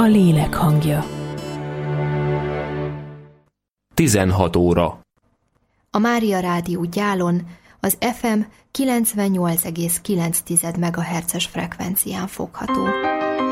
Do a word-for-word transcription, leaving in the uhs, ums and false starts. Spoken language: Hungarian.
lélek hangja. tizenhat óra. A Mária Rádió Gyálon az ef em kilencvennyolc egész kilenc megahertzes frekvencián fogható.